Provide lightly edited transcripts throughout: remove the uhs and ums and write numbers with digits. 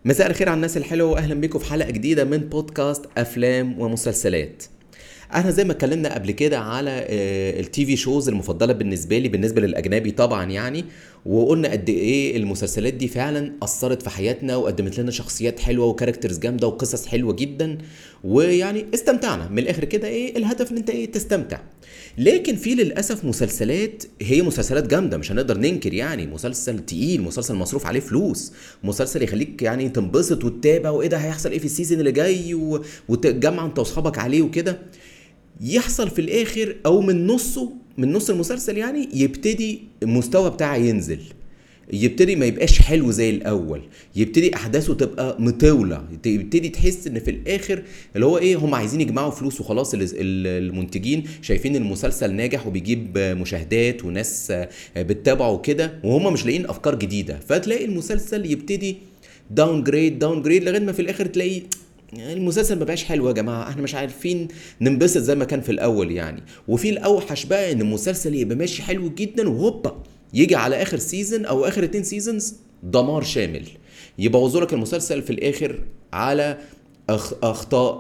مساء الخير على الناس الحلوة واهلا بيكم في حلقة جديدة من بودكاست افلام ومسلسلات. احنا زي ما اتكلمنا قبل كده على التي في شوز المفضلة بالنسبة لي بالنسبة للاجنبي طبعا يعني، وقلنا قد ايه المسلسلات دي فعلا اثرت في حياتنا وقدمت لنا شخصيات حلوة وكاركترز جامدة وقصص حلوة جدا، ويعني استمتعنا من الاخر كده. ايه الهدف؟ ان انت تستمتع. لكن في للاسف مسلسلات هي مسلسلات جامده مش هنقدر ننكر، يعني مسلسل تقيل، مسلسل مصروف عليه فلوس، مسلسل يخليك يعني تنبسط وتتابع وايه ده هيحصل ايه في السيزون اللي جاي وتتجمع انت واصحابك عليه وكده. يحصل في الاخر او من نصه، من نص المسلسل يعني، يبتدي المستوى بتاعه ينزل، يبتدي ما يبقاش حلو زي الاول، يبتدي احداثه تبقى مطوله، يبتدي تحس ان في الاخر اللي هو ايه، هم عايزين يجمعوا فلوس وخلاص. المنتجين شايفين المسلسل ناجح وبيجيب مشاهدات وناس بتتابعه وكده، وهم مش لاقيين افكار جديده، فتلاقي المسلسل يبتدي داون جريد داون جريد لغايه ما في الاخر تلاقي المسلسل ما بقاش حلو. يا جماعه احنا مش عارفين ننبسط زي ما كان في الاول يعني. وفي الاوحش بقى ان المسلسل يبقى ماشي حلو جدا وهوبا يجي على اخر سيزون او اخر 2 سيزونز دمار شامل، يبوظوا لك المسلسل في الاخر على اخطاء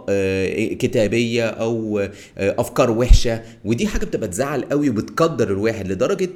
كتابيه او افكار وحشه. ودي حاجه بتبقى تزعل قوي وبتقدر الواحد لدرجه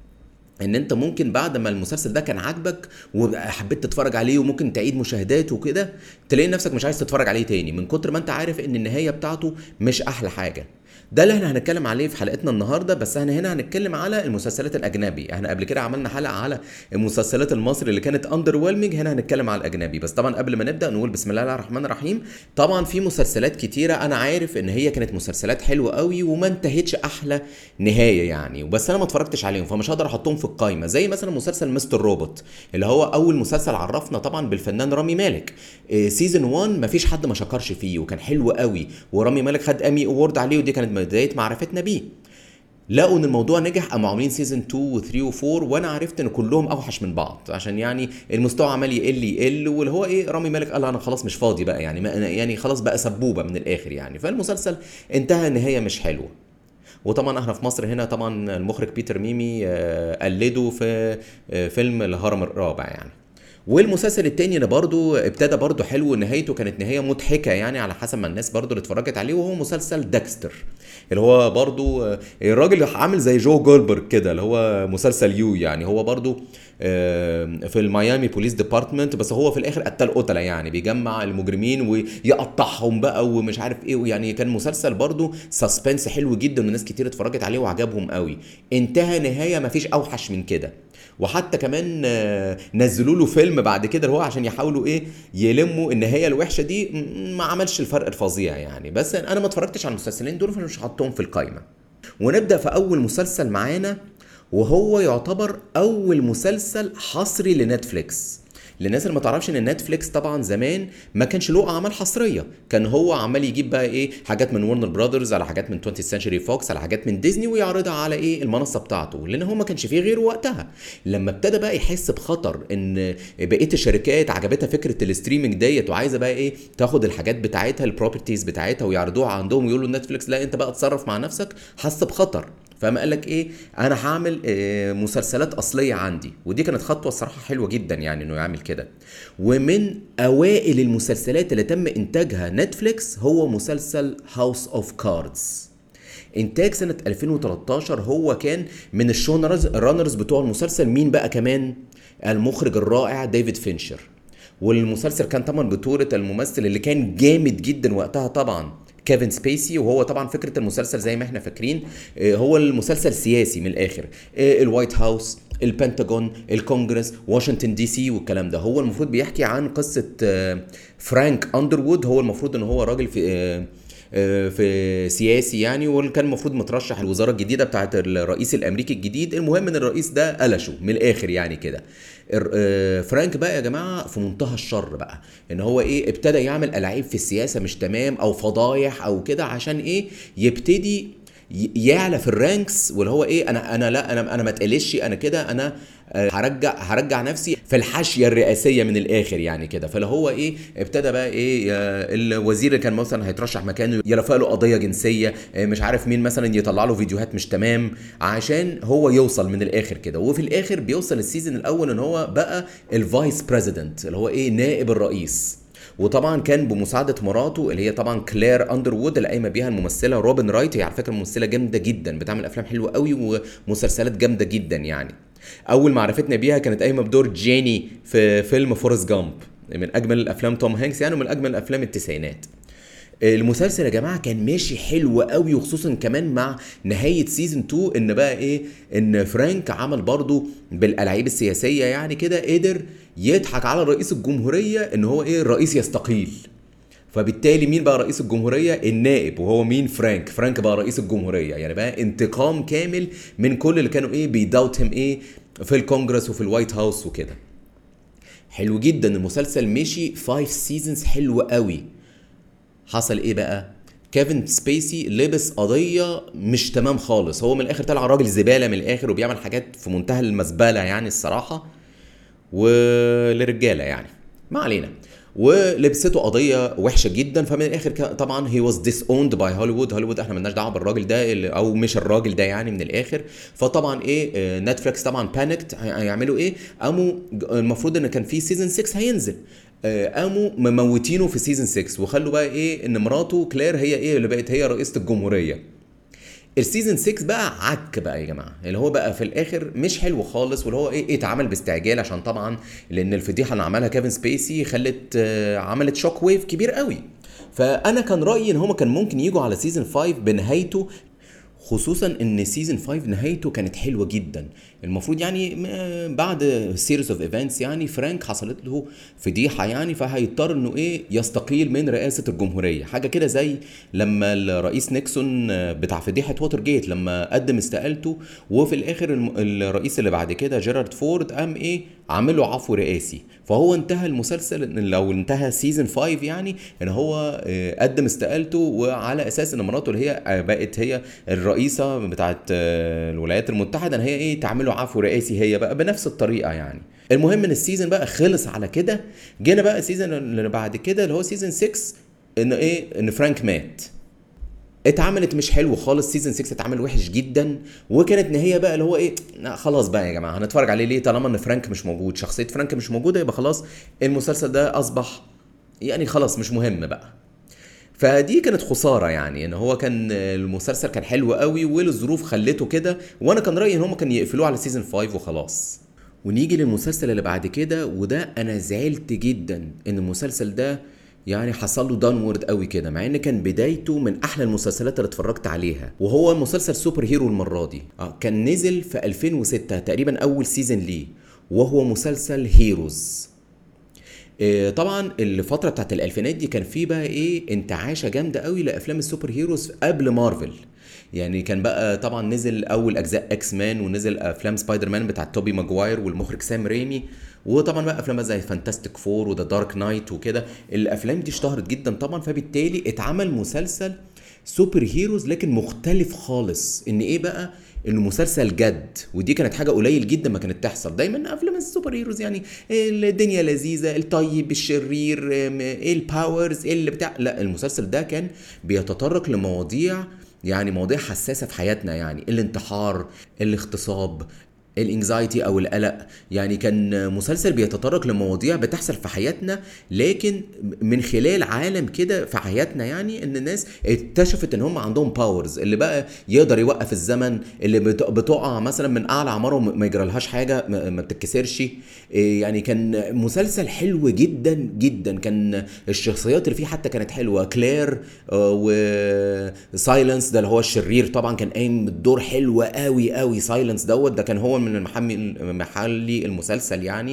ان انت ممكن بعد ما المسلسل ده كان عاجبك وحبيت تتفرج عليه وممكن تعيد مشاهداته وكده، تلاقي نفسك مش عايز تتفرج عليه تاني من كتر ما انت عارف ان النهاية بتاعته مش احلى حاجة. ده اللي احنا هنتكلم عليه في حلقتنا النهارده، بس احنا هنا هنتكلم على المسلسلات الاجنبي. احنا قبل كده عملنا حلقه على المسلسلات المصري اللي كانت اندر ويلمنج، هنا هنتكلم على الاجنبي. بس طبعا قبل ما نبدا نقول بسم الله الرحمن الرحيم. طبعا في مسلسلات كتيره انا عارف ان هي كانت مسلسلات حلوه قوي وما انتهتش احلى نهايه يعني، بس انا ما اتفرجتش عليهم فمش هقدر احطهم في القائمه. زي مثلا مسلسل مستر روبوت اللي هو اول مسلسل عرفنا طبعا بالفنان رامي مالك. سيزون 1 مفيش حد ما شكرش فيه وكان حلو قوي، ورامي مالك خد امي اوورد عليه، ودي كانت بدايه معرفتنا بيه. لقوا ان الموضوع نجح، قاموا عاملين سيزون 2 و3 و4، وانا عرفت ان كلهم اوحش من بعض عشان يعني المستوى عمال يقل واللي هو ايه، رامي مالك قال انا خلاص مش فاضي بقى يعني، ما يعني خلاص بقى سبوبه من الاخر يعني، فالمسلسل انتهى نهايه مش حلوه. وطبعا احنا في مصر هنا طبعا المخرج بيتر ميمي قلده في فيلم الهرم الرابع يعني. والمسلسل التاني اللي برضو ابتدى برضو حلو، نهايته كانت نهاية مضحكة يعني على حسب ما الناس برضو اللي اتفرجت عليه، وهو مسلسل داكستر اللي هو برضو الراجل عامل زي جو جولبرج كده، اللي هو مسلسل يو يعني. هو برضو في الميامي بوليس ديبارتمنت، بس هو في الاخر قتل قتله يعني، بيجمع المجرمين ويقطعهم بقى ومش عارف ايه يعني. كان مسلسل برضو سسبنس حلو جدا وناس كتير اتفرجت عليه وعجبهم قوي. انتهى نهايه مفيش اوحش من كده. وحتى كمان نزلوا له فيلم بعد كده اللي هو عشان يحاولوا ايه يلموا النهايه الوحشه دي، ما عملش الفرق الفظيع يعني. بس انا ما اتفرجتش على المسلسلين دول فمش حاطهم في القائمه. ونبدا في اول مسلسل معانا، وهو يعتبر اول مسلسل حصري لنتفليكس. للناس اللي ما تعرفش ان نتفليكس طبعا زمان ما كانش له اعمال حصريه، كان هو عمال يجيب بقى ايه حاجات من ورنر براذرز على حاجات من 20 سنشري فوكس على حاجات من ديزني ويعرضها على ايه المنصه بتاعته، لان هو ما كانش فيه غيره وقتها. لما ابتدى بقى يحس بخطر ان بقيه الشركات عجبتها فكره الاستريمنج ديت وعايزه بقى ايه تاخد الحاجات بتاعتها البروبرتيز بتاعتها ويعرضوها عندهم ويقولوا نتفليكس لا انت بقى اتصرف مع نفسك، حس بخطر. فما قال لك ايه، انا هعمل مسلسلات اصليه عندي. ودي كانت خطوه الصراحه حلوه جدا يعني انه يعمل كده. ومن اوائل المسلسلات اللي تم انتاجها نتفليكس هو مسلسل هاوس اوف كاردز، انتاج سنه 2013. هو كان من الرانرز بتوع المسلسل مين بقى كمان؟ المخرج الرائع ديفيد فينشر. والمسلسل كان طبعا بطولة الممثل اللي كان جامد جدا وقتها طبعا كيفن سبيسي. وهو طبعا فكرة المسلسل زي ما احنا فاكرين هو المسلسل سياسي من الاخر، الوايت هاوس، البنتاجون، الكونجرس، واشنطن دي سي والكلام ده. هو المفروض بيحكي عن قصة فرانك اندروود. هو المفروض ان هو راجل في سياسي يعني، وكان المفروض مترشح الوزاره الجديده بتاعه الرئيس الامريكي الجديد. المهم ان الرئيس ده قلشه من الاخر يعني كده. فرانك بقى يا جماعه في منتهى الشر بقى، ان هو ايه ابتدى يعمل الاعيب في السياسه مش تمام او فضايح او كده، عشان ايه يبتدي يعلى في الرانكس، واللي هو ايه، انا لا انا ما اتقلش، انا كده انا هرجع نفسي في الحاشيه الرئاسيه من الاخر يعني كده. فاللي هو ايه، ابتدى بقى ايه، الوزير اللي كان مثلا هيترشح مكانه يرفع له قضيه جنسيه، مش عارف مين مثلا يطلع له فيديوهات مش تمام عشان هو يوصل من الاخر كده. وفي الاخر بيوصل السيزون الاول ان هو بقى الفايس بريزيدنت، اللي هو ايه، نائب الرئيس. وطبعا كان بمساعده مراته اللي هي طبعا كلير اندروود اللي قايمه بيها الممثله روبن رايت. هي على فكره ممثله جامده جدا، بتعمل افلام حلوه قوي ومسلسلات جامده جدا يعني. اول ما عرفتنا بيها كانت قايمه بدور جيني في فيلم فورست جامب، من اجمل الافلام توم هانكس يعني، ومن اجمل الافلام التسعينات. المسلسل يا جماعه كان ماشي حلو قوي، وخصوصا كمان مع نهايه سيزون 2 ان بقى ايه، ان فرانك عمل برضو بالالعاب السياسيه يعني كده، قدر يضحك على رئيس الجمهوريه ان هو ايه، الرئيس يستقيل. فبالتالي مين بقى رئيس الجمهوريه؟ النائب، وهو مين؟ فرانك بقى رئيس الجمهوريه. يعني بقى انتقام كامل من كل اللي كانوا ايه بيداوتهم ايه في الكونجرس وفي الوايت هاوس وكده. حلو جدا المسلسل، مشي 5 سيزونز حلو قوي. حصل ايه بقى؟ كيفن سبيسي لبس قضية مش تمام خالص، هو من الاخر طلع راجل زبالة من الاخر، وبيعمل حاجات في منتهى المزبلة يعني الصراحة، ولرجالة يعني، ما علينا. ولبسته قضيه وحشه جدا. فمن الاخر طبعا هي واز ديس اوند باي هوليوود احنا مالناش دعوه بالراجل ده او مش الراجل ده يعني من الاخر. فطبعا ايه، نتفليكس طبعا بانكت، هيعملوا ايه؟ قاموا المفروض ان كان في سيزون 6 هينزل، قاموا مموتينه في سيزون 6، وخلوا بقى ايه، ان مراته كلير هي ايه اللي بقت هي رئيسه الجمهوريه. السيزون 6 بقى عك بقى يا جماعه، اللي هو بقى في الاخر مش حلو خالص، واللي هو ايه اتعمل باستعجال عشان طبعا لان الفضيحه اللي عملها كيفن سبيسي خلت عملت شوك ويف كبير قوي. فانا كان رايي ان هما كان ممكن يجوا على سيزون 5 بنهايته، خصوصا ان سيزون 5 نهايته كانت حلوه جدا. المفروض يعني بعد سيريز اوف ايفنتس يعني فرانك حصلت له فضيحه يعني، فهيضطر انه ايه، يستقيل من رئاسه الجمهوريه. حاجه كده زي لما الرئيس نيكسون بتاع فضيحه ووتر جيت لما قدم استقالته، وفي الاخر الرئيس اللي بعد كده جيرارد فورد قام ايه، عامل له عفو رئاسي. فهو انتهى المسلسل لو انتهى سيزون 5 يعني ان هو قدم استقالته، وعلى اساس ان مراته اللي هي بقت هي الرئيسه بتاعت الولايات المتحده ان هي ايه، تعمله عفو رئاسي هي بقى بنفس الطريقه يعني. المهم ان السيزون بقى خلص على كده. جينا بقى السيزون اللي بعد كده اللي هو سيزون 6، ان ايه، ان فرانك مات. اتعملت مش حلو خالص، سيزون 6 اتعمل وحش جدا، وكانت نهايه بقى اللي هو ايه، خلاص بقى يا جماعه هنتفرج عليه ليه طالما ان فرانك مش موجود، شخصيه فرانك مش موجوده، يبقى خلاص المسلسل ده اصبح يعني خلاص مش مهم بقى. فدي كانت خساره يعني، ان هو كان المسلسل كان حلو قوي والظروف خلته كده، وانا كان رايي ان هم كانوا يقفلوه على سيزون 5 وخلاص. ونيجي للمسلسل اللي بعد كده، وده انا زعلت جدا ان المسلسل ده يعني حصل له داونورد قوي كده، مع ان كان بدايته من احلى المسلسلات اللي اتفرجت عليها، وهو مسلسل سوبر هيرو المره دي. كان نزل في 2006 تقريبا اول سيزون ليه، وهو مسلسل هيروز. طبعا الفتره بتاعت الالفينات دي كان فيه بقى ايه، انتعاشه جامده قوي لافلام السوبر هيروز قبل مارفل يعني. كان بقى طبعا نزل اول اجزاء اكس مان، ونزل افلام سبايدر مان بتاعت توبي ماجواير والمخرج سام ريمي، وطبعا بقى افلام زي فانتاستيك فور وذا دارك نايت وكده. الافلام دي اشتهرت جدا طبعا، فبالتالي اتعمل مسلسل سوبر هيروز لكن مختلف خالص. ان ايه بقى، انه مسلسل جد، ودي كانت حاجه قليل جدا ما كانت تحصل. دايما افلام السوبر هيروز يعني الدنيا لذيذه، الطيب الشرير، ايه الباورز، ايه اللي بتاع. لا، المسلسل ده كان بيتطرق لمواضيع يعني مواضيع حساسه في حياتنا، يعني الانتحار، الاغتصاب، الانكزايتي او القلق. يعني كان مسلسل بيتطرق لمواضيع بتحصل في حياتنا، لكن من خلال عالم كده في حياتنا، يعني ان الناس اكتشفت ان هم عندهم باورز، اللي بقى يقدر يوقف الزمن، اللي بتقع مثلا من اعلى عماره وما يجرالهاش حاجه، ما بتتكسرش. يعني كان مسلسل حلو جدا جدا. كان الشخصيات اللي فيه حتى كانت حلوه، كلير وسايلنس ده اللي هو الشرير طبعا كان قايم بالدور حلو قوي قوي. سايلنس ده كان هو من من محلي المسلسل يعني،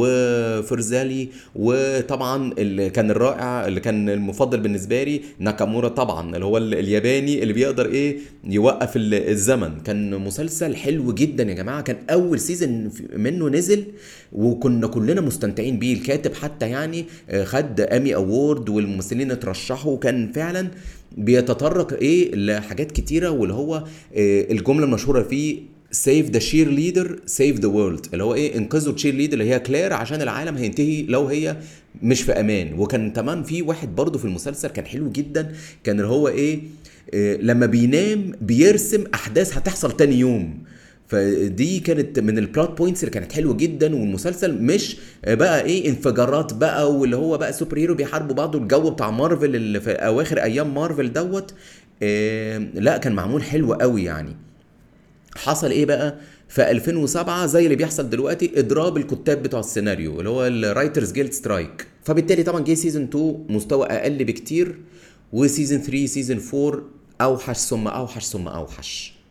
وفرزالي، وطبعا اللي كان الرائع اللي كان المفضل بالنسبه لي ناكامورا طبعا، اللي هو الياباني اللي بيقدر ايه يوقف الزمن. كان مسلسل حلو جدا يا جماعه، كان اول سيزون منه نزل وكنا كلنا مستمتعين بيه. الكاتب حتى يعني خد امي اوورد والممثلين اترشحوا، وكان فعلا بيتطرق ايه لحاجات كتيره، واللي هو الجمله المشهوره فيه save the cheerleader save the world، اللي هو ايه انقذوا التشير ليدر اللي هي كلير عشان العالم هينتهي لو هي مش في امان. وكان كمان في واحد برضو في المسلسل كان حلو جدا، كان اللي هو ايه لما بينام بيرسم احداث هتحصل تاني يوم. فدي كانت من البلوت بوينتس اللي كانت حلوه جدا. والمسلسل مش بقى ايه انفجارات بقى واللي هو بقى سوبر هيرو بيحاربوا بعض والجو بتاع مارفل اللي في اواخر ايام مارفل دوت. لا كان معمول حلو قوي يعني. حصل ايه بقى في 2007 زي اللي بيحصل دلوقتي، اضراب الكتاب بتوع السيناريو اللي هو الرايترز جيلد سترايك. فبالتالي طبعا جه سيزون 2 مستوى اقل بكتير، وسيزون 3 سيزون 4 اوحش ثم اوحش ثم اوحش.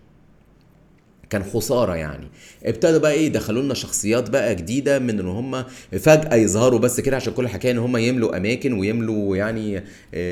كان خساره يعني. ابتدوا بقى ايه دخلوا لنا شخصيات بقى جديده من ان هم فجاه يظهروا بس كده عشان كل الحكايه ان هم يملوا اماكن ويملوا يعني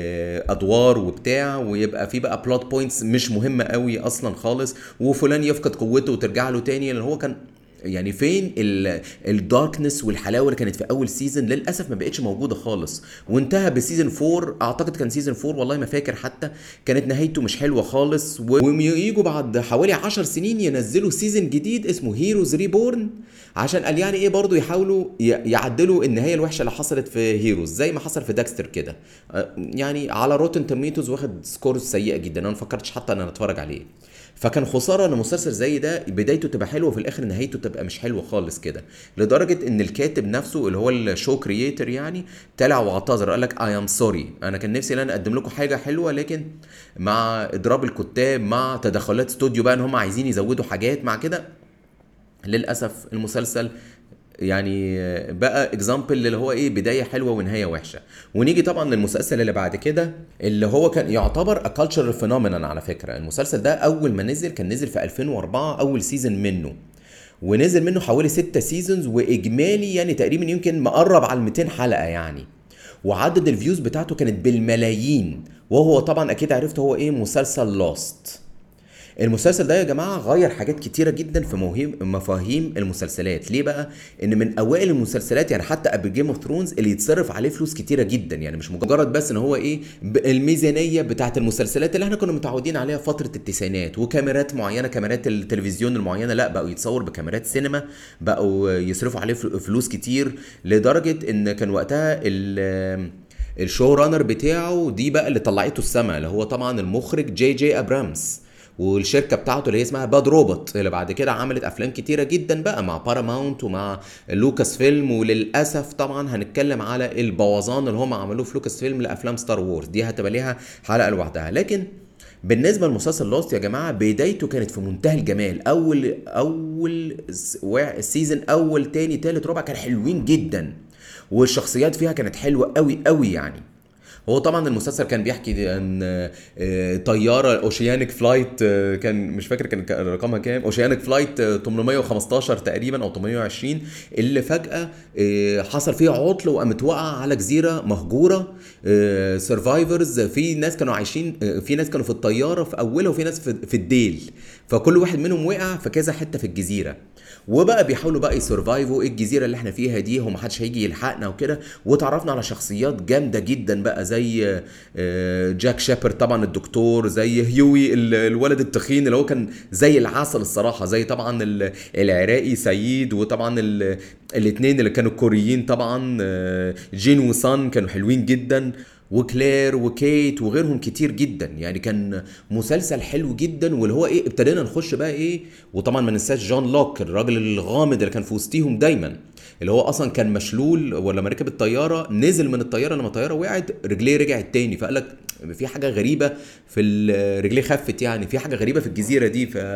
ادوار وبتاع، ويبقى في بقى بلوت بوينتس مش مهمه قوي اصلا خالص، وفلان يفقد قوته وترجع له تاني. اللي هو كان يعني فين الداركنس والحلاوه اللي كانت في اول سيزون؟ للاسف ما بقتش موجوده خالص. وانتهى بسيزون 4، اعتقد كان سيزون 4 والله ما فاكر حتى، كانت نهايته مش حلوه خالص. وييجوا بعد حوالي 10 سنين ينزلوا سيزون جديد اسمه هيروز ريبورن، عشان قال يعني ايه برضو يحاولوا يعدلوا النهايه الوحشه اللي حصلت في هيروز زي ما حصل في داكستر كده. يعني على روتن توميتوز واخد سكورز سيئه جدا، انا ما فكرتش حتى ان انا اتفرج عليه. فكان خساره ان مسلسل زي ده بدايته تبقى حلوه وفي الاخر نهايته تبقى مش حلوه خالص كده، لدرجه ان الكاتب نفسه اللي هو الشو كرييتور يعني طلع واعتذر، قال لك اي ام سوري، انا كان نفسي ان انا اقدم لكم حاجه حلوه، لكن مع اضراب الكتاب مع تدخلات استوديو بقى ان هم عايزين يزودوا حاجات مع كده، للاسف المسلسل يعني بقى اكزامبل اللي هو ايه بدايه حلوه ونهايه وحشه. ونيجي طبعا للمسلسل اللي بعد كده اللي هو كان يعتبر ا كالتشر فينومينال على فكره. المسلسل ده اول ما نزل كان نزل في 2004 اول سيزون منه، ونزل منه حوالي 6 سيزونز، واجمالي يعني تقريبا يمكن مقرب على 200 حلقه يعني، وعدد الفيوز بتاعته كانت بالملايين. وهو طبعا اكيد عرفت هو ايه مسلسل لوست. المسلسل ده يا جماعه غير حاجات كتيره جدا في مفاهيم المسلسلات. ليه بقى؟ ان من اوائل المسلسلات يعني حتى قبل جيم اوف ثرونز اللي يتصرف عليه فلوس كتيره جدا، يعني مش مجرد بس ان هو ايه الميزانيه بتاعه المسلسلات اللي احنا كنا متعودين عليها فتره التسعينات وكاميرات معينه كاميرات التلفزيون المعينه، لا بقوا يتصور بكاميرات سينما، بقوا يصرفوا عليه فلوس كتير، لدرجه ان كان وقتها الشو رانر بتاعه دي بقى اللي طلعته السما، اللي هو طبعا المخرج جي ابرامز، والشركه بتاعته اللي هي اسمها باد روبوت، اللي بعد كده عملت افلام كتيره جدا بقى مع باراماونت ومع لوكاس فيلم. وللاسف طبعا هنتكلم على البوظان اللي هم عملوه في لوكاس فيلم لافلام ستار وورز، دي هتبقى ليها حلقه لوحدها. لكن بالنسبه لمسلسل لوست يا جماعه بدايته كانت في منتهى الجمال. اول سيزون اول تاني تالت رابع كان حلوين جدا، والشخصيات فيها كانت حلوه قوي قوي يعني. هو طبعا المسلسل كان بيحكي عن طياره اوشيانيك فلايت، كان مش فاكر كان رقمها كام، اوشيانيك فلايت 815 تقريبا او 820، اللي فجاه حصل فيها عطل وقامت واقعه على جزيره مهجوره. سرفايفرز، في ناس كانوا عايشين، في ناس كانوا في الطياره في اولها وفي ناس في الديل، فكل واحد منهم وقع في كذا حته في الجزيره، وبقى بيحاولوا بقى يسرفايفوا الجزيره اللي احنا فيها دي ومحدش هيجي يلحقنا وكده. وتعرفنا على شخصيات جامده جدا بقى زي جاك شابر طبعا الدكتور، زي هيوي الولد التخين اللي هو كان زي العسل الصراحه، زي طبعا العراقي سيد، وطبعا الاثنين اللي كانوا كوريين طبعا جين وسان كانوا حلوين جدا، وكلير وكيت وغيرهم كتير جدا. يعني كان مسلسل حلو جدا، واللي هو ايه ابتدينا نخش بقى ايه. وطبعا ما ننساش جون لوك الراجل الغامض اللي كان في وسطيهم دايما، اللي هو اصلا كان مشلول، ولما ركب الطياره نزل من الطياره لما الطياره وقعت رجليه رجعت تاني، فقال لك في حاجه غريبه في رجليه خفت، يعني في حاجه غريبه في الجزيره دي.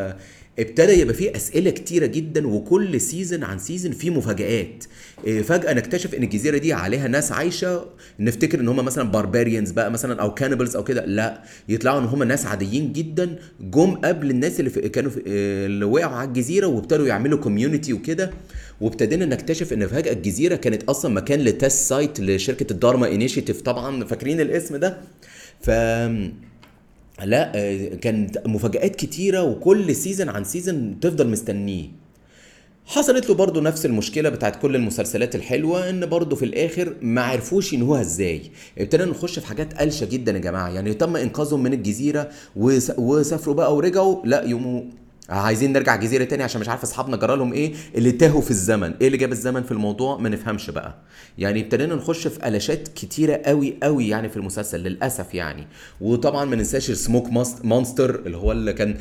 ابتدى يبقى فيه اسئله كتيره جدا، وكل سيزن عن سيزن فيه مفاجآت. فجاه نكتشف ان الجزيره دي عليها ناس عايشه، نفتكر ان هم مثلا بارباريانز بقى مثلا او كانيبلز او كده، لا، يطلعوا ان هم ناس عاديين جدا جم قبل الناس كانوا اللي وقعوا على الجزيره، وابتدوا يعملوا كوميونتي وكده. وابتدينا نكتشف ان فجاه الجزيره كانت اصلا مكان لتست سايت لشركه الدارما انيشيتيف، طبعا فاكرين الاسم ده. ف لا كانت مفاجآت كتيرة، وكل سيزن عن سيزن تفضل مستنيه. حصلت له برضو نفس المشكلة بتاعت كل المسلسلات الحلوة، ان برضو في الاخر ما عرفوش ينهوها ازاي. ابتدينا نخش في حاجات قلشة جدا يا جماعة، يعني تم انقاذهم من الجزيرة وسافروا بقى ورجعوا، لا يوموا عايزين نرجع جزيرة تاني عشان مش عارف اصحابنا جرى لهم ايه، اللي تاهوا في الزمن. ايه اللي جاب الزمن في الموضوع ما نفهمش بقى. يعني ابتدينا نخش في قلاشات كتيرة قوي قوي يعني في المسلسل للاسف يعني. وطبعا ما ننساش السموك مونستر اللي هو اللي كان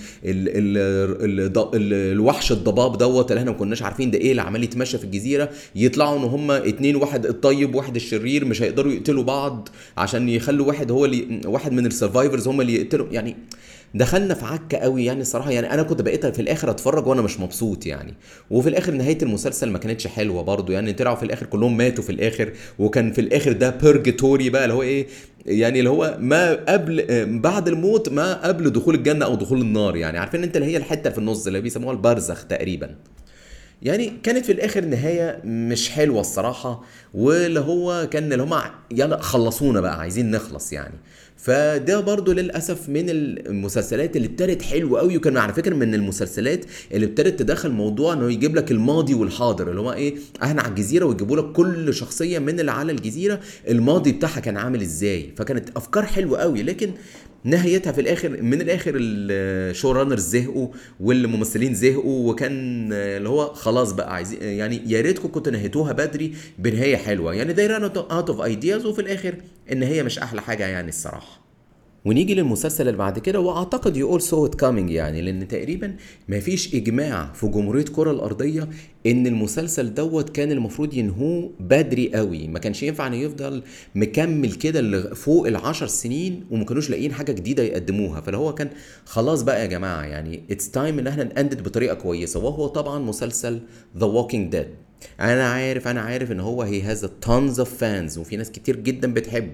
الوحش الضباب دوت، اللي احنا ما كناش عارفين ده ايه، اللي عمال يتمشى في الجزيرة. يطلعوا ان هم اتنين، واحد الطيب واحد الشرير، مش هيقدروا يقتلوا بعض عشان يخلوا واحد هو اللي واحد من السرفايفرز هم اللي يقتلوا يعني. دخلنا في عكه قوي يعني الصراحه. يعني انا كنت بقيت في الاخر اتفرج وانا مش مبسوط يعني. وفي الاخر نهايه المسلسل ما كانتش حلوه برضو يعني. طلعوا في الاخر كلهم ماتوا في الاخر، وكان في الاخر ده بيرجيتوري بقى، اللي هو ايه يعني، اللي هو ما قبل بعد الموت ما قبل دخول الجنه او دخول النار يعني. عارفين انت اللي هي الحته في النص اللي بيسموها البرزخ تقريبا. يعني كانت في الاخر نهايه مش حلوه الصراحه. واللي هو كان اللي هم يلا خلصونا بقى، عايزين نخلص يعني. فده برضو للاسف من المسلسلات اللي ابتدت حلوه قوي، وكان على فكره من المسلسلات اللي ابتدت تدخل موضوع انه يجيب لك الماضي والحاضر، اللي هو ايه، احنا على الجزيره ويجيبوا لك كل شخصيه من اللي على الجزيره الماضي بتاعها كان عامل ازاي. فكانت افكار حلوه قوي، لكن نهايتها في الاخر من الاخر الشو رانرز زهقوا والممثلين زهقوا، وكان اللي هو خلاص بقى عايزين يعني يا ريتكم كنتوا نهيتوها بدري بنهايه حلوه يعني. they ran out of ideas، وفي الاخر النهايه مش احلى حاجه يعني الصراحه. ونيجي للمسلسل اللي بعد كده، واعتقد يو اول سو ات كامينج يعني، لان تقريبا مفيش اجماع في جمهوريه الكره الارضيه ان المسلسل دوت كان المفروض ينهوه بدري قوي. ما كانش ينفع انه يفضل مكمل كده فوق ال10 سنين وما كانوش لاقيين حاجه جديده يقدموها. فاللي هو كان خلاص بقى يا جماعه يعني اتس تايم ان احنا نأندد بطريقه كويسه، وهو طبعا مسلسل ذا ووكينج ديد. انا عارف ان هو هي هاز tons of fans، وفي ناس كتير جدا بتحبه.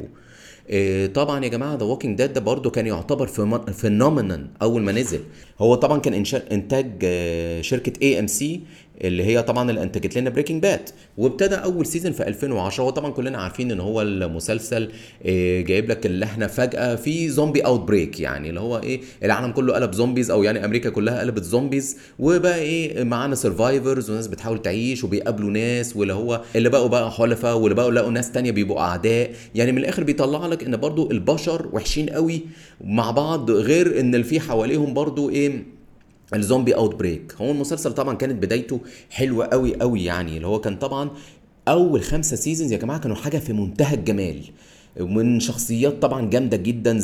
طبعا يا جماعه ذا ووكينج ديد ده برضه كان يعتبر فينومينال اول ما نزل. هو طبعا كان انتاج شركه اي ام سي، اللي هي طبعا اللي انتجت لنا بريكنج باد. وابتدى اول سيزون في 2010. هو طبعا كلنا عارفين ان هو المسلسل جايب لك اللي احنا فجاه في زومبي اوت بريك، يعني اللي هو ايه، العالم كله قلب زومبيز، او يعني امريكا كلها قلبت زومبيز، وبقى ايه معانا سرفايفرز وناس بتحاول تعيش وبيقابلوا ناس، واللي هو اللي بقوا حلفاء، واللي بقوا لقوا ناس تانية بيبقوا اعداء. يعني من الاخر بيطلع لك ان برضو البشر وحشين قوي مع بعض، غير ان اللي في حواليهم برضو ايه الزومبي اوت بريك. هو المسلسل طبعا كانت بدايته حلوه قوي قوي يعني، اللي هو كان طبعا اول 5 سيزونز يا جماعه كانوا حاجه في منتهى الجمال، من شخصيات طبعا جامده جدا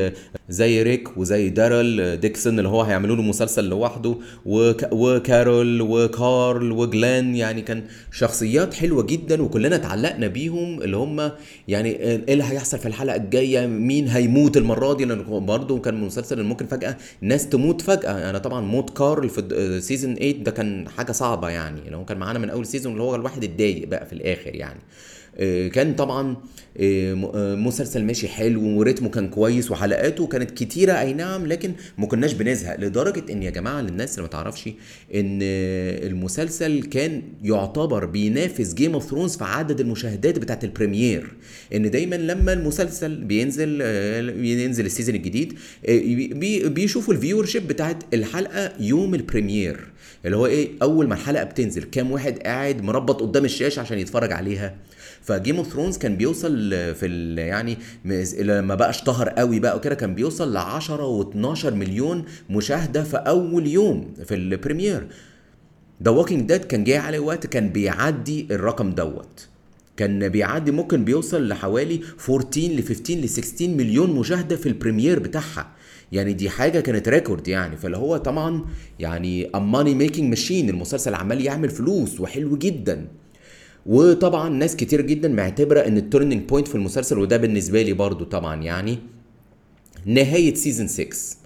زي ريك وزي دارل ديكسون اللي هو هيعملوا له مسلسل لوحده، وكارول وكارل وجلان. يعني كان شخصيات حلوه جدا وكلنا اتعلقنا بيهم، اللي هم يعني ايه اللي هيحصل في الحلقه الجايه، مين هيموت المره دي، لان برضه كان مسلسل ممكن فجاه ناس تموت فجاه. انا طبعا موت كارل في سيزون 8 ده كان حاجه صعبه يعني، لو كان معانا من اول سيزون اللي هو الواحد اتضايق بقى في الاخر يعني. كان طبعا مسلسل ماشي حلو وريتمه كان كويس وحلقاته كانت كتيرة اي نعم، لكن ما كناش بنزهق. لدرجة ان يا جماعة للناس اللي ما تعرفش ان المسلسل كان يعتبر بينافس جيم اوف ثرونز في عدد المشاهدات بتاعت البريمير. ان دايما لما المسلسل بينزل السيزون الجديد بيشوفوا الفيور شيب بتاعت الحلقة يوم البريمير، اللي هو ايه اول ما الحلقة بتنزل كام واحد قاعد مربط قدام الشاشة عشان يتفرج عليها. فجيم اوف ثرونز كان بيوصل يعني لما بقى اشتهر قوي بقى وكده كان بيوصل ل10 و12 مليون مشاهده في اول يوم في البريمير. ذا ووكينج ديد كان جاي عليه وقت كان بيعدي الرقم دوت، كان بيعدي ممكن بيوصل لحوالي 14 ل 15 ل 16 مليون مشاهده في البريمير بتاعها. يعني دي حاجه كانت ريكورد يعني. فاللي هو طبعا يعني ماني ميكينج ماشين، المسلسل عمال يعمل فلوس وحلو جدا. وطبعا ناس كتير جدا معتبره ان التورنينج بوينت في المسلسل، وده بالنسبه لي برضو طبعا يعني نهايه سيزون 6.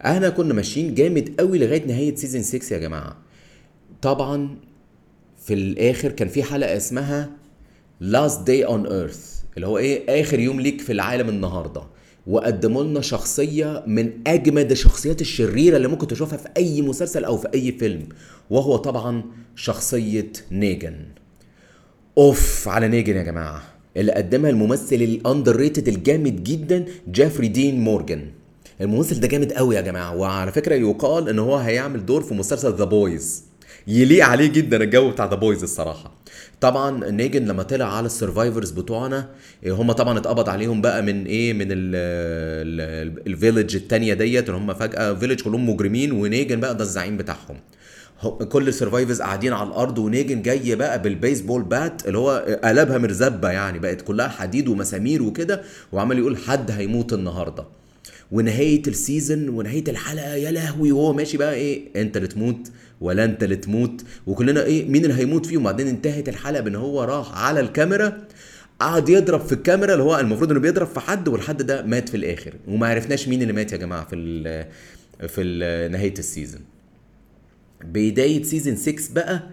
احنا كنا ماشيين جامد قوي لغايه نهايه سيزون 6 يا جماعه. طبعا في الاخر كان في حلقه اسمها last day on earth، اللي هو ايه، اخر يوم ليك في العالم النهارده، وقدموا لنا شخصيه من اجمد الشخصيات الشريره اللي ممكن تشوفها في اي مسلسل او في اي فيلم، وهو طبعا شخصيه نيجن. اوف على نيجن يا جماعه، اللي قدمها الممثل الاندر ريتد الجامد جدا جيفري دين مورجان. الممثل ده جامد قوي يا جماعه، وعلى فكره يقال ان هو هيعمل دور في مسلسل ذا بويز، يليق عليه جدا الجو بتاع ذا بويز الصراحه. طبعا نيجن لما طلع على السرفايفرز بتوعنا، هم طبعا اتقبض عليهم بقى من ايه، من الفيلج التانية ديت، ان هم فجاه فيلج كلهم مجرمين، ونيجن بقى ده الزعيم بتاعهم. كل السرفايفرز قاعدين على الارض، ونيجن جاي بقى بالبيسبول بات اللي هو قلبها مرزبه يعني، بقت كلها حديد ومسامير وكده، وعمال يقول حد هيموت النهارده. ونهايه السيزون ونهايه الحلقه يا لهوي، وهو ماشي بقى ايه، انت اللي تموت ولا انت اللي تموت، وكلنا ايه مين اللي هيموت فيهم. وبعدين انتهت الحلقه بان هو راح على الكاميرا، قعد يضرب في الكاميرا اللي هو المفروض انه بيضرب في حد، والحد ده مات في الاخر، وما عرفناش مين اللي مات يا جماعه نهايه السيزون. بداية سيزن 6 بقى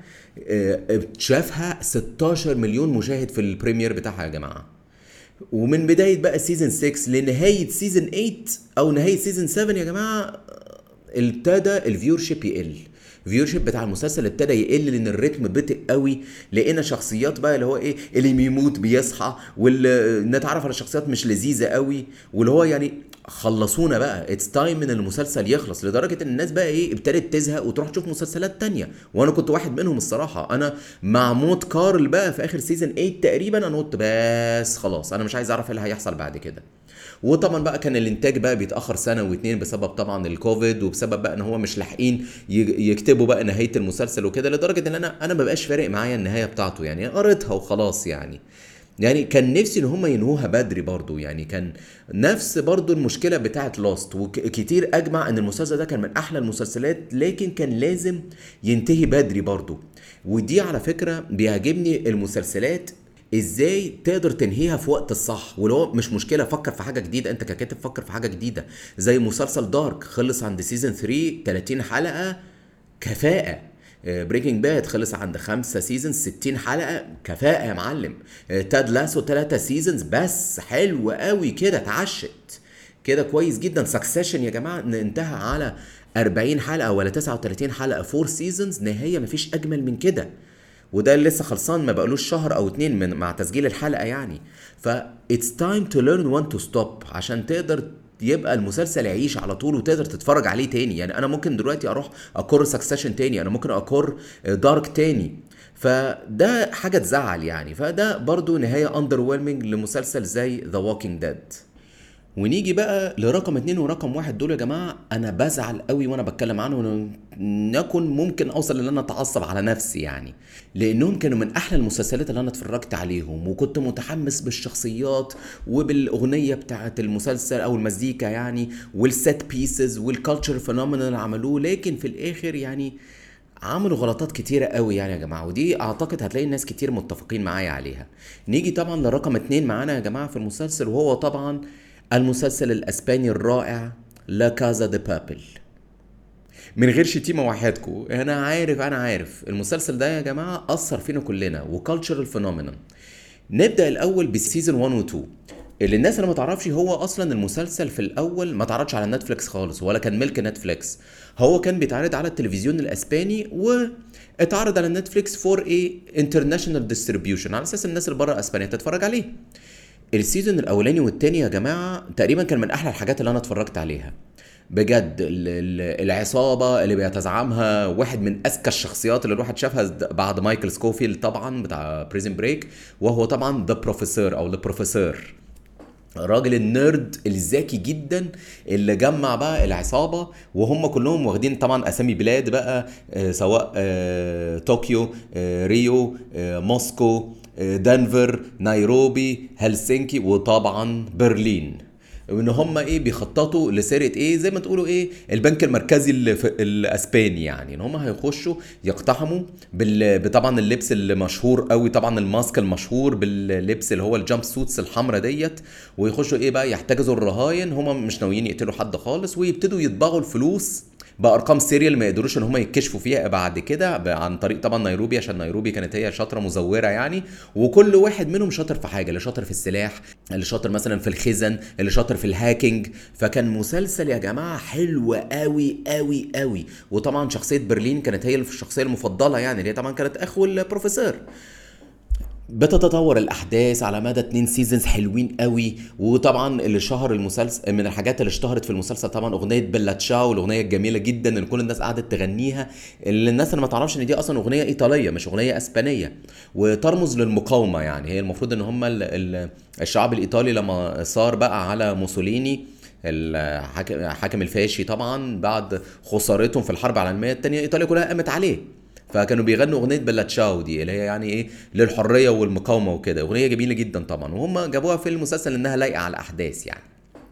شافها 16 مليون مشاهد في البريمير بتاعها يا جماعة. ومن بداية بقى سيزن 6 لنهاية سيزن 8 او نهاية سيزن 7 يا جماعة، ابتدى الفيورشيب يقل. الفيورشيب بتاع المسلسل ابتدى يقل لان الريتم بطئ قوي. لقينا شخصيات بقى اللي هو ايه، اللي بيموت بيصحى، واللي نتعرف على شخصيات مش لذيذه قوي، واللي هو يعني خلصونا بقى، اتس تايم ان المسلسل يخلص. لدرجه ان الناس بقى ايه ابتدت تزهق وتروح تشوف مسلسلات تانية، وانا كنت واحد منهم الصراحه. انا مع موت كارل بقى في اخر سيزون 8 تقريبا، انا قلت بس خلاص انا مش عايز اعرف ايه اللي هيحصل بعد كده. وطبعا بقى كان الانتاج بقى بيتاخر سنه واتنين بسبب طبعا الكوفيد، وبسبب بقى ان هو مش لاحقين يكتبوا بقى نهايه المسلسل وكده، لدرجه ان انا ما بقاش فارق معايا النهايه بتاعته، يعني قريتها وخلاص يعني كان نفسي ان هم ينهوها بدري برضو. يعني كان نفس برضو المشكله بتاعت لوست، وكتير اجمع ان المسلسل ده كان من احلى المسلسلات، لكن كان لازم ينتهي بدري برضو. ودي على فكره بيعجبني المسلسلات ازاي تقدر تنهيها في وقت الصح، ولو مش مشكله فكر في حاجه جديده، انت ككاتب فكر في حاجه جديده. زي مسلسل دارك خلص عند سيزون 3 30 حلقه كفاءه. بريكنج باد خلص عند 5 سيزون 60 حلقه كفاءه يا معلم. تاد لاسو 3 سيزونز بس حلو قوي كده، اتعشت كده كويس جدا. سكسيشن يا جماعه انتهى على 40 حلقه ولا 39 حلقه 4 سيزونز، نهايه مفيش اجمل من كده. وده اللي لسه خلصان ما بقالوش شهر او 2 مع تسجيل الحلقه يعني. ف it's time to learn when to stop، عشان تقدر يبقى المسلسل يعيش على طول وتقدر تتفرج عليه تاني. يعني انا ممكن دلوقتي اروح اكور سكسيشن تاني، انا ممكن اكور دارك تاني، فده حاجه تزعل يعني. فده برضو نهايه underwhelming لمسلسل زي The Walking Dead. ونيجي بقى لرقم 2 ورقم 1 دول يا جماعة، أنا بزعل قوي وأنا بتكلم عنهم، نكون ممكن أوصل إن أنا أتعصب على نفسي يعني، لأنهم كانوا من أحلى المسلسلات اللي أنا اتفرجت عليهم، وكنت متحمس بالشخصيات وبالأغنية بتاعة المسلسل أو المزيكا يعني، والسيت بيسز والكالتشر فينومينا اللي عملوه. لكن في الآخر يعني عملوا غلطات كتيرة قوي يعني يا جماعة، ودي اعتقد هتلاقي الناس كتير متفقين معايا عليها. نيجي طبعا لرقم 2 معانا يا جماعة في المسلسل، وهو طبعا المسلسل الاسباني الرائع لا كازا دي بابل. من غير شتيمة وحياتكم، انا عارف المسلسل ده يا جماعة اثر فينا كلنا وكالتشرال فينومينون. نبدأ الاول بالسيزون 1 و 2. اللي الناس اللي ما تعرفش، هو اصلا المسلسل في الاول ما تعرضش على نتفليكس خالص، ولا كان ملك نتفليكس. هو كان بيتعرض على التلفزيون الاسباني، واتعرض على نتفليكس فور ايه انترناشونال ديستريبيوشن، على اساس الناس اللي بره اسبانيا تتفرج عليه. السيزون الاولاني والتاني يا جماعه تقريبا كان من احلى الحاجات اللي انا اتفرجت عليها بجد. العصابه اللي بيتزعمها واحد من اذكى الشخصيات اللي الواحد شافها بعد مايكل سكوفيلد طبعا بتاع بريزن بريك، وهو طبعا ذا بروفيسور او البروفيسور، الراجل النيرد الذكي جدا اللي جمع بقى العصابة، وهم كلهم واخدين طبعا اسامي بلاد بقى، سواء طوكيو، ريو، موسكو، دنفر، نيروبي، هلسنكي، وطبعا برلين. وان هم ايه بيخططوا لسرقه ايه زي ما تقولوا ايه البنك المركزي الاسباني، يعني ان هم هيخشوا يقتحموا طبعا اللبس المشهور قوي، طبعا الماسك المشهور باللبس اللي هو الجامب سوتس الحمراء ديت، ويخشوا ايه بقى يحتجزوا الرهاين. هم مش ناويين يقتلوا حد خالص، ويبتدوا يطبعوا الفلوس بارقام سيريال ما يقدروش ان هم يتكشفوا فيها بعد كده عن طريق طبعا نيروبي، عشان نيروبي كانت هي شاطره مزوره يعني. وكل واحد منهم شاطر في حاجه، اللي شاطر في السلاح، اللي شاطر مثلا في الخزن، اللي شاطر في الهاكينج. فكان مسلسل يا جماعه حلو قوي قوي قوي. وطبعا شخصيه برلين كانت هي الشخصيه المفضله، يعني اللي هي طبعا كانت اخو البروفيسور. بتتطور الاحداث على مدى 2 سيزونز حلوين قوي. وطبعا اللي شهر المسلسل من الحاجات اللي اشتهرت في المسلسل طبعا اغنيه بيلا تشاو، الاغنيه الجميله جدا اللي كل الناس قعدت تغنيها، اللي الناس اللي ما تعرفش ان دي اصلا اغنيه ايطاليه مش اغنيه اسبانيه، وترمز للمقاومه. يعني هي المفروض ان هم الشعب الايطالي لما صار بقى على موسوليني الحاكم الفاشي، طبعا بعد خسارتهم في الحرب العالميه الثانيه ايطاليا كلها قامت عليه، فكانوا بيغنوا اغنيه بيلا تشاو دي اللي هي يعني ايه للحريه والمقاومه وكده. اغنيه جميله جدا طبعا، وهم جابوها في المسلسل انها لايقه على الاحداث يعني.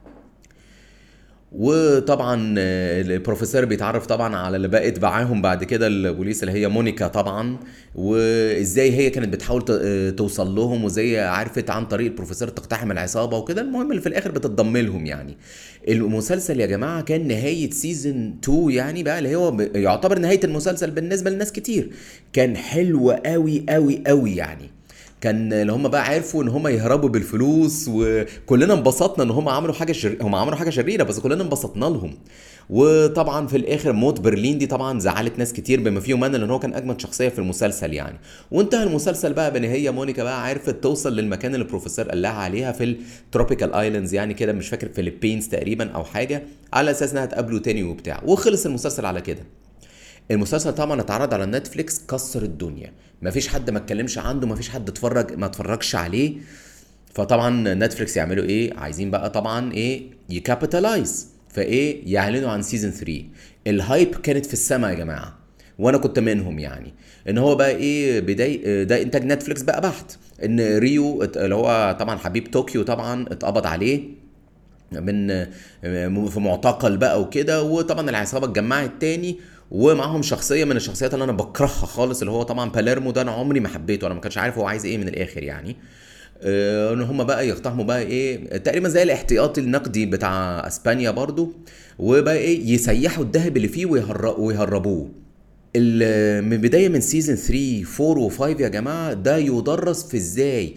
وطبعا البروفيسور بيتعرف طبعا على اللي بقت معاهم بعد كده البوليس اللي هي مونيكا طبعا، وازاي هي كانت بتحاول توصل لهم، وازاي عرفت عن طريق البروفيسور تقتحم العصابه وكده. المهم اللي في الاخر بتتضم لهم يعني. المسلسل يا جماعه كان نهايه سيزون 2 يعني بقى، اللي هو يعتبر نهايه المسلسل بالنسبه لناس كتير. كان حلو قوي قوي قوي يعني. كان اللي هم بقى عرفوا ان هم يهربوا بالفلوس، وكلنا انبسطنا ان هم عملوا هم عملوا حاجه شريره، بس كلنا انبسطنا لهم. وطبعا في الاخر موت برلين دي طبعا زعلت ناس كتير بما فيهم انا، لان هو كان اجمد شخصيه في المسلسل يعني. وانتهى المسلسل بقى بان هي مونيكا بقى عرفت توصل للمكان اللي البروفيسور قال لها عليها في التروبيكال ايلاندز يعني كده، مش فاكر فيلبينز تقريبا او حاجه، على اساس انها تقابله تاني وبتاع. وخلص المسلسل على كده. المسلسل طبعا اتعرض على نتفليكس، كسر الدنيا، مفيش حد ما اتكلمش عنده، مفيش حد ما اتفرجش عليه. فطبعا نتفليكس يعملوا ايه؟ عايزين بقى طبعا ايه يكابيتالايز، فايه يعلنوا عن سيزون 3. الهايب كانت في السماء يا جماعه، وانا كنت منهم يعني. ان هو بقى ايه بدايه ده انتاج نتفليكس بقى بحت، ان ريو اللي هو طبعا حبيب طوكيو طبعا اتقبض عليه من في معتقل بقى وكده. وطبعا العصابه اتجمعت تاني، ومعاهم شخصيه من الشخصيات اللي انا بكرهها خالص، اللي هو طبعا باليرمو ده. انا عمري ما حبيته، انا ما كانش عارف هو عايز ايه من الاخر يعني. ان هم بقى يقتحموا بقى ايه تقريبا زي الاحتياطي النقدي بتاع اسبانيا برضو، وبقى ايه يسيحوا الذهب اللي فيه ويهربوه. من بدايه من سيزون 3 4 و5 يا جماعه ده يدرس في ازاي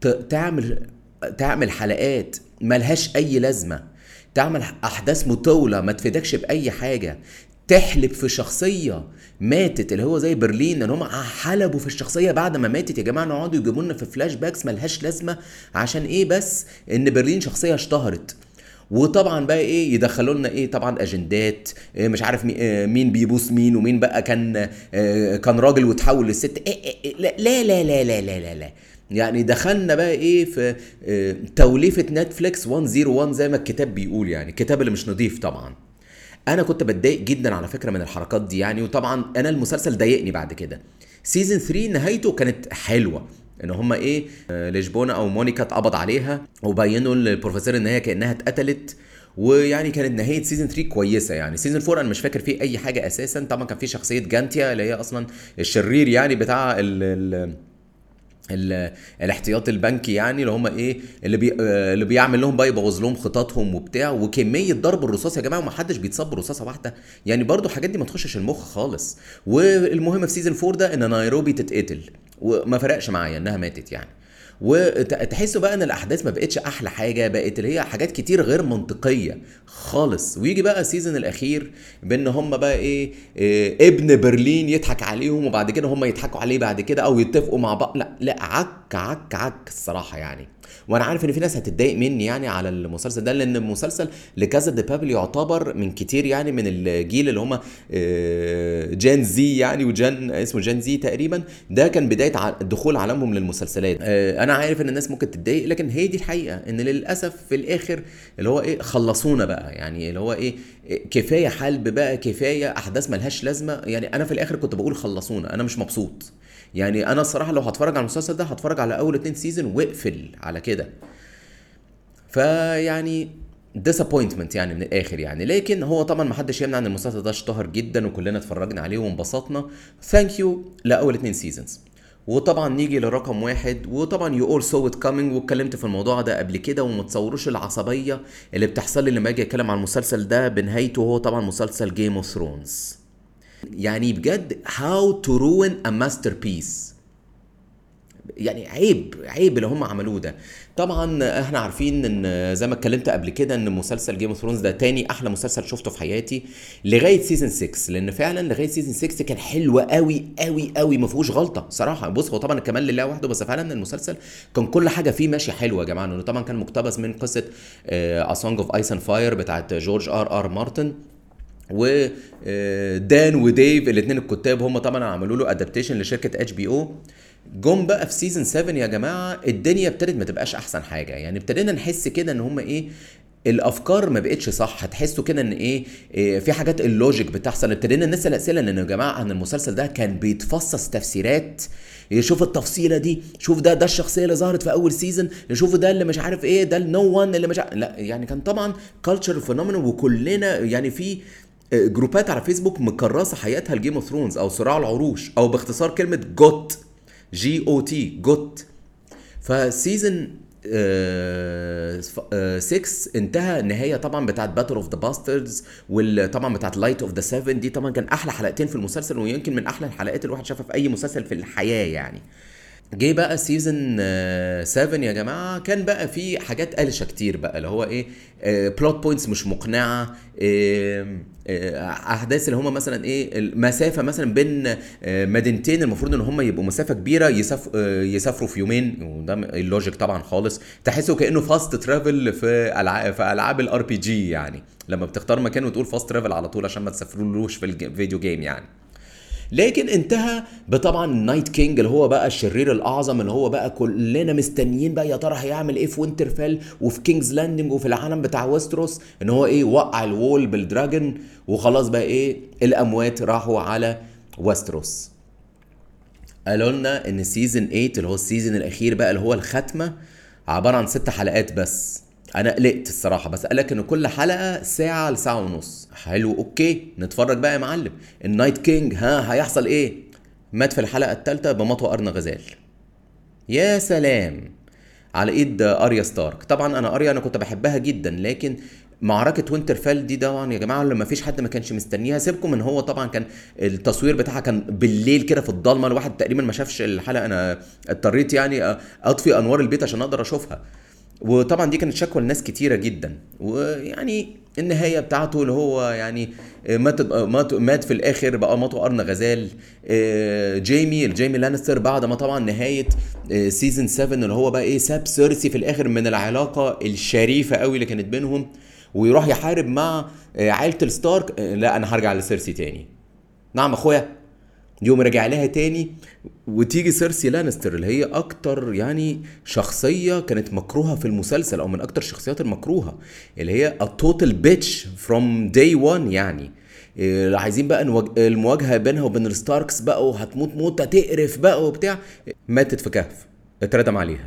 تعمل حلقات ملهاش اي لازمه، تعمل احداث مطوله ما تفيدكش باي حاجه، تحلب في شخصيه ماتت اللي هو زي برلين، ان هم حلبوا في الشخصيه بعد ما ماتت يا جماعه، نقعدوا يجيبوا لنا في فلاش باكس ملهاش لازمه عشان ايه؟ بس ان برلين شخصيه اشتهرت. وطبعا بقى ايه يدخلوا لنا ايه طبعا اجندات إيه مش عارف مين بيبوس مين، ومين بقى كان راجل وتحول للست. إيه لا لا لا لا لا لا, لا, لا. يعني دخلنا بقى ايه في توليفه نتفليكس 101 زي ما الكتاب بيقول، يعني الكتاب اللي مش نظيف طبعا. انا كنت بتضايق جدا على فكره من الحركات دي يعني. وطبعا انا المسلسل ضايقني بعد كده. سيزون 3 نهايته كانت حلوه، ان هما ايه لشبونه او مونيكا اتقبض عليها، وبينوا للبروفيسور ان هي كانها اتقتلت. ويعني كانت نهايه سيزون 3 كويسه يعني. سيزون 4 انا مش فاكر فيه اي حاجه اساسا. طبعا كان فيه شخصيه جانتيا اللي هي اصلا الشرير يعني بتاع الاحتياطي البنكي يعني، اللي هم ايه اللي بيعمل لهم بقى يبوظ لهم خططهم وبتاع. وكميه ضرب الرصاص يا جماعه، وما حدش بيتصاب برصاصه واحده يعني، برضو الحاجات دي ما تخشش المخ خالص. والمهم في سيزون 4 ده ان نيروبي تتقتل، وما فرقش معايا انها ماتت يعني. وتحسوا بقى ان الاحداث ما بقتش احلى حاجه، بقت اللي هي حاجات كتير غير منطقيه خالص. ويجي بقى السيزون الاخير بان هم بقى إيه ابن برلين يضحك عليهم، وبعد كده هم يضحكوا عليه بعد كده، او يتفقوا مع بعض. لا لا عك عك عك الصراحه يعني. وانا عارف ان في ناس هتتضايق مني يعني على المسلسل ده، لان المسلسل لكازا دي بابل يعتبر من كتير يعني من الجيل اللي هم جان زي يعني، وجان اسمه جان زي تقريبا، ده كان بدايه دخول عالمهم للمسلسلات. انا عارف ان الناس ممكن تتضايق، لكن هي دي الحقيقه، ان للاسف في الاخر اللي هو ايه خلصونا بقى يعني، اللي هو ايه كفايه حلب بقى، كفايه احداث ملهاش لازمه يعني. انا في الاخر كنت بقول خلصونا، انا مش مبسوط يعني. انا الصراحه لو هتفرج على المسلسل ده هتفرج على اول 2 سيزون واقفل على كده. فيعني disappointment يعني من الاخر يعني. لكن هو طبعا ما حدش يمنع ان المسلسل ده اشتهر جدا وكلنا اتفرجنا عليه وانبسطنا. ثانك يو لاول 2 سيزونز. وطبعا نيجي لرقم واحد، وطبعا يو اول سو ات كامينج، واتكلمت في الموضوع ده قبل كده، وما تصوروش العصبيه اللي بتحصل لي لما اجي اتكلم عن المسلسل ده بنهايته. هو طبعا مسلسل جيم اوف ثرونز، يعني بجد how to ruin a masterpiece. يعني عيب اللي هم عملوه ده. طبعا احنا عارفين ان زي ما اتكلمت قبل كده ان مسلسل جيم اوف ثرونز ده تاني احلى مسلسل شفته في حياتي لغايه سيزون 6، لان فعلا لغايه سيزون 6 كان حلو قوي قوي قوي، ما فيهوش غلطه صراحه. بص هو طبعا الكمال لله وحده، بس فعلا المسلسل كان كل حاجه فيه ماشيه حلوه يا جماعه. انه طبعا كان مقتبس من قصه A Song of Ice and Fire بتاعت جورج ار مارتن، ودان وديف الاثنين الكتاب هم طبعا عملوا له ادابتيشن لشركه اتش بي او. جم بقى في سيزون 7 يا جماعه الدنيا ابتدت ما تبقاش احسن حاجه، يعني ابتدينا نحس كده ان هم ايه، الافكار ما بقتش صح. هتحسوا كده ان إيه في حاجات اللوجيك بتحصل. ابتدينا نسال اسئله، لان يا جماعه ان المسلسل ده كان بيتفصص تفسيرات. شوف التفصيله دي، شوف ده الشخصيه اللي ظهرت في اول سيزون، نشوف ده اللي مش عارف ايه، ده النو وان اللي مش عارف. لا يعني كان طبعا كالتشر فينومينا، وكلنا يعني في جروبات على فيسبوك مكرسه حياتها لجيم اوف ثرونز او صراع العروش، او باختصار كلمه جوت، GOT جوت. فسيزن 6 انتهى النهايه طبعا بتاعت باتل اوف ذا باستردز، وطبعا بتاعت لايت اوف ذا 7 دي طبعا كان احلى حلقتين في المسلسل، ويمكن من احلى الحلقات اللي الواحد شافها في اي مسلسل في الحياه يعني. جه بقى سيزون 7 يا جماعه، كان بقى في حاجات قلشه كتير بقى، اللي هو ايه، بلوت بوينتس مش مقنعه، احداث اللي هم مثلا ايه، المسافه مثلا بين مدينتين المفروض ان هم يبقوا مسافه كبيره يسافروا في يومين، وده اللوجيك طبعا خالص. تحسوا كانه فاست ترافل في العاب الار بي جي، يعني لما بتختار مكان وتقول فاست ترافل على طول عشان ما تسافرولوش في الفيديو جيم يعني. لكن انتهى بطبعا النايت كينج اللي هو بقى الشرير الاعظم، اللي هو بقى كلنا مستنيين بقى يا ترى هيعمل ايه في وينترفيل وفي كينجز لاندنج وفي العالم بتاع ويستروس، ان هو ايه، وقع الوول بالدراجون وخلاص بقى ايه، الاموات راحوا على ويستروس. قالوا لنا ان سيزون 8 اللي هو السيزون الاخير بقى اللي هو الختمه عباره عن 6 حلقات بس. انا قلقت الصراحه، بس قالك ان كل حلقه ساعه لساعه ونص. حلو، اوكي نتفرج بقى يا معلم. النايت كينج هيحصل ايه؟ مات في الحلقه الثالثه بمطوى قرن غزال. يا سلام، على ايد اريا ستارك. طبعا انا اريا انا كنت بحبها جدا، لكن معركة وينترفيل دي طبعا يا جماعة لما فيش حد ما كانش مستنيها. سيبكم من هو طبعا كان التصوير بتاعها كان بالليل كده في الضلمة، الواحد تقريبا ما شافش الحلقة. انا اضطريت يعني اطفي انوار البيت عشان اقدر اشوفها. وطبعا دي كانت شكوى لناس كتيرة جدا. ويعني النهاية بتاعته اللي هو يعني مات في الاخر بقى مطوى قرن غزال. جيمي لانستر بعد ما طبعا نهاية سيزون 7 اللي هو بقى ايه، ساب سيرسي في الاخر من العلاقة الشريفة قوي اللي كانت بينهم، ويروح يحارب مع عائلة الستارك. لا انا هرجع لسيرسي تاني. نعم اخويا. يوم رجع لها تاني، وتيجي سيرسي لانستر اللي هي اكتر يعني شخصية كانت مكروهة في المسلسل، او من اكتر الشخصيات المكروهة، اللي هي a total bitch from day one يعني. عايزين بقى المواجهة بينها وبين الستاركس بقى، وهتموت موتة تقرف بقى وبتاع. ماتت في كهف اتردم عليها.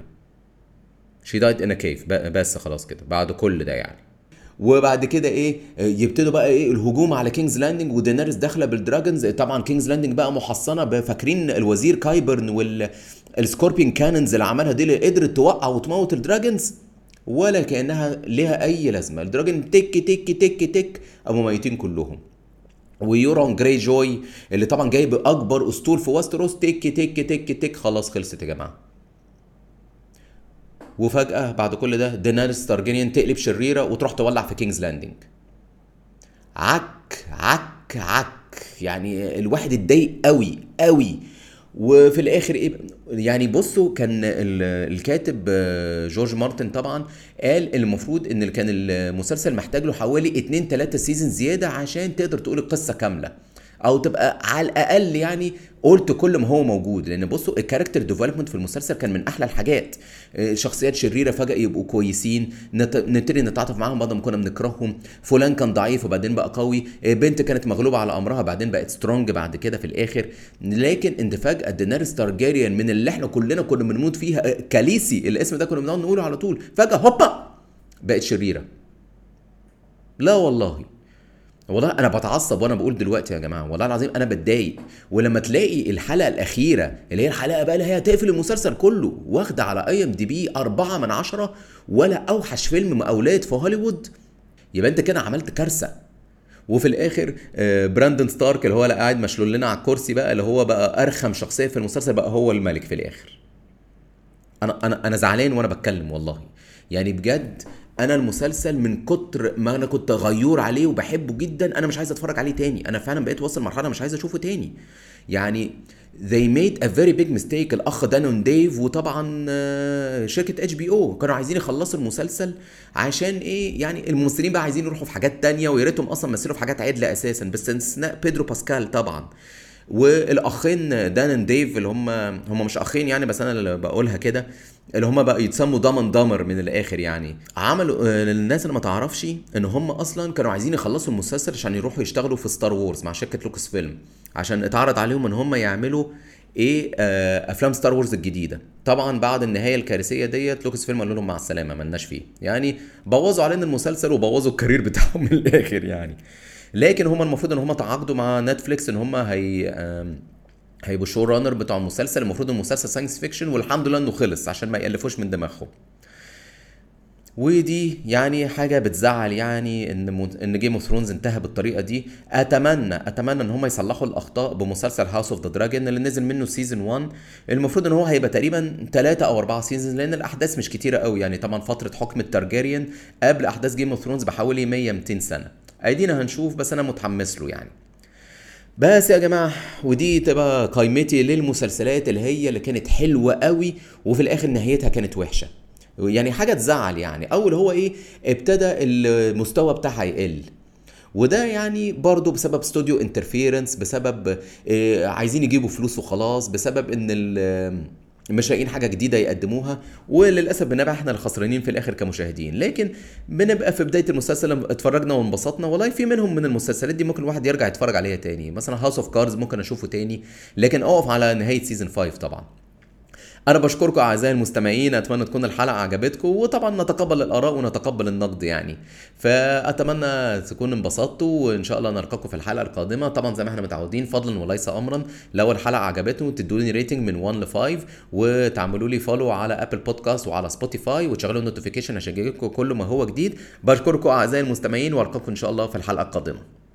she died in a cave. بس خلاص كده بعد كل ده يعني. وبعد كده ايه، يبتدوا بقى ايه الهجوم على كينجز لاندنج، ودينيريس داخله بالدراجونز. طبعا كينجز لاندنج بقى محصنه، فاكرين الوزير كايبرن والسكوربين كانونز اللي عملها دي، اللي قدرت توقع وتموت الدراجونز ولا كانها ليها اي لازمه. الدراجون تك تك تك تك ابو ميتين كلهم. ويورون جراي جوي اللي طبعا جايب اكبر اسطول في وستروس، تك تك تك تك خلاص خلصت يا جماعه. وفجأة بعد كل ده دينيريس تارجيريان تقلب شريرة وتروح تولع في كينجز لاندنج. عك عك عك، يعني الواحد اتضايق قوي قوي. وفي الاخر ايه يعني، بصوا كان الكاتب جورج مارتن طبعا قال المفروض ان كان المسلسل محتاج له حوالي 2-3 سيزون زيادة عشان تقدر تقول القصة كاملة، او تبقى على الاقل يعني قلت كل ما هو موجود. لان بصوا الكاركتر ديفلوبمنت في المسلسل كان من احلى الحاجات. شخصيات شريره فجاه يبقوا كويسين، نبتدي نتعاطف معاهم بعد ما كنا بنكرههم. فلان كان ضعيف وبعدين بقى قوي، بنت كانت مغلوبه على امرها بعدين بقت سترونج بعد كده في الاخر. لكن انت فجاه دينيريس تارجيريان من اللي احنا كلنا كنا بنموت فيها، كاليسي الاسم ده كنا بنقعد نقوله على طول، فجاه هوبا بقت شريره. لا والله. والله انا بتعصب وانا بقول دلوقتي يا جماعه، والله العظيم انا بتضايق. ولما تلاقي الحلقه الاخيره اللي هي الحلقه بقى اللي هي هتقفل المسلسل كله واخده على IMDb 4 من 10، ولا اوحش فيلم مقاولات في هوليوود، يبقى انت كده عملت كارثه. وفي الاخر براندون ستارك اللي هو اللي قاعد مشلول لنا على الكرسي بقى، اللي هو بقى ارخم شخصيه في المسلسل، بقى هو الملك في الاخر. انا زعلان وانا بتكلم والله، يعني بجد. انا المسلسل من كتر ما انا كنت غيور عليه وبحبه جدا، انا مش عايز اتفرج عليه تاني. انا فعلا بقيت واصل مرحله مش عايز اشوفه تاني يعني. they made a very big mistake. الاخ دانون ديف وطبعا شركه HBO كانوا عايزين يخلصوا المسلسل عشان ايه؟ يعني الممثلين بقى عايزين يروحوا في حاجات تانية، ويا ريتهم اصلا مثلوا في حاجات عدله اساسا، بس استثناء بيدرو باسكال طبعا. والاخين دان ديف اللي هم مش اخين يعني، بس انا اللي بقولها كده، اللي هم بقى يتسموا دامن دامر من الاخر يعني. عملوا للناس اللي ما تعرفش ان هم اصلا كانوا عايزين يخلصوا المسلسل عشان يروحوا يشتغلوا في ستار وورز مع شركه لوكس فيلم، عشان اتعرض عليهم ان هم يعملوا ايه افلام ستار وورز الجديده. طبعا بعد النهايه الكارثيه ديت لوكس فيلم قالوا لهم مع السلامه ملناش فيه، يعني بوظوا علينا المسلسل وبوظوا الكارير بتاعهم من الاخر يعني. لكن هم المفروض ان هم تعاقدوا مع نتفليكس ان هم هيبقوا شو رانر بتاع المسلسل. المفروض المسلسل ساينس فيكشن، والحمد لله انه خلص عشان ما يألفوش من دماغهم. ودي يعني حاجة بتزعل يعني ان جيم اوف ثرونز انتهى بالطريقة دي. اتمنى ان هم يصلحوا الاخطاء بمسلسل هاوس اوف ذا دراجون اللي نزل منه سيزون 1. المفروض ان هو هيبقى تقريبا 3 او 4 سيزونز، لان الاحداث مش كتيرة قوي يعني. طبعا فترة حكم التارجيريان قبل احداث جيم اوف ثرونز بحوالي 100-200 سنة. ادينا هنشوف، بس انا متحمس له يعني. بس يا جماعة، ودي تبقى قائمتي للمسلسلات اللي كانت حلوة قوي وفي الاخر نهايتها كانت وحشة. يعني حاجة تزعل يعني. اول هو ايه؟ ابتدى المستوى بتاعها يقل، وده يعني برضو بسبب استوديو انترفيرنس، بسبب عايزين يجيبوا فلوس وخلاص، بسبب ان مش لاقيين حاجه جديده يقدموها، وللاسف بنبقى احنا الخسرانين في الاخر كمشاهدين. لكن بنبقى في بدايه المسلسل اتفرجنا وانبسطنا، والله في منهم من المسلسلات دي ممكن الواحد يرجع يتفرج عليها تاني، مثلا هاوس اوف كاردز ممكن اشوفه تاني، لكن اقف على نهايه سيزون 5 طبعا. انا بشكركم اعزائي المستمعين، اتمنى تكون الحلقه عجبتكم، وطبعا نتقبل الاراء ونتقبل النقد يعني. فاتمنى تكونوا انبسطتوا، وان شاء الله نلقاكم في الحلقه القادمه. طبعا زي ما احنا متعودين، فضلا وليس امرا، لو الحلقه عجبتكم تدوني ريتنج من 1 ل 5، وتعملوا لي فولو على ابل بودكاست وعلى سبوتيفاي، وتشغلوا النوتيفيكيشن عشان يجيلكم كل ما هو جديد. بشكركم اعزائي المستمعين، والقاكم ان شاء الله في الحلقه القادمه.